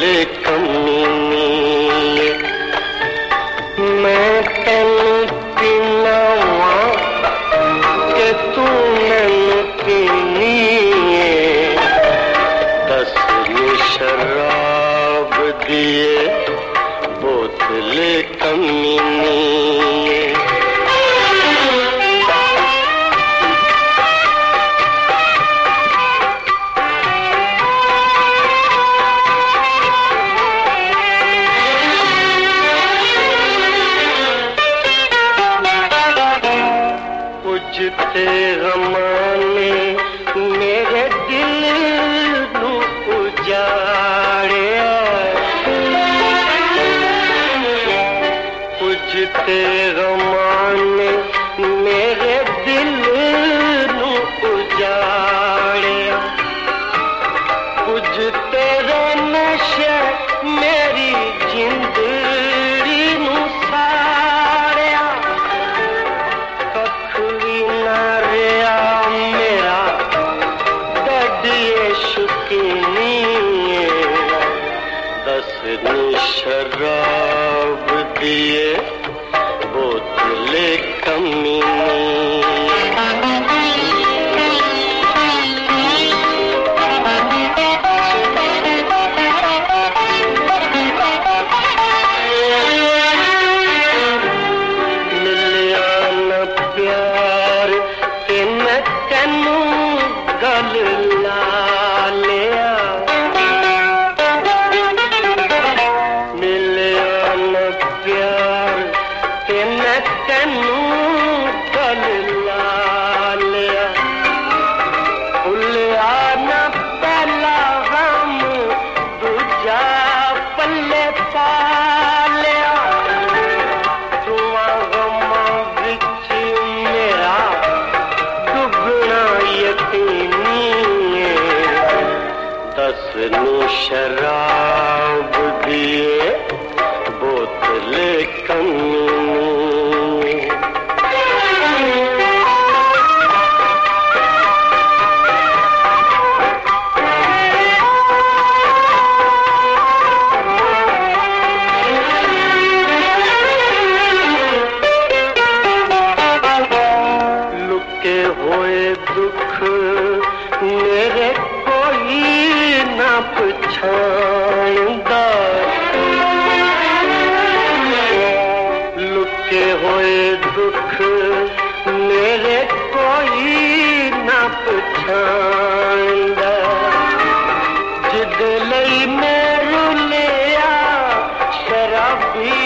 कमीने मैं तेनू पीनावा के तू मैनू पीनी दस नी शराब दिए बोतल कमीने जिते गमाने मेरे दिल नू उजाड़िया जिते गमाने मेरे दिल नू उजाड़िया कुछ तेरे नशे मेरी जिंदड़ी नू साड़िया शराब दिए बोतले कमीने मिलिया न प्यार ते मैं तेनू गल ला लिया तेनू गल ला लिया भुलिया न पहला हम दूजा पल्ले पा लिया धुआं गमां विच मेरा डुबना यकीनी दस नू शराब दिए बोतले कमीने लुके हुए दुख मेरे कोई ना पछाणदा लुके हुए दुख मेरे कोई ना पछाणदा जिद लई मैं रुलिया शराबी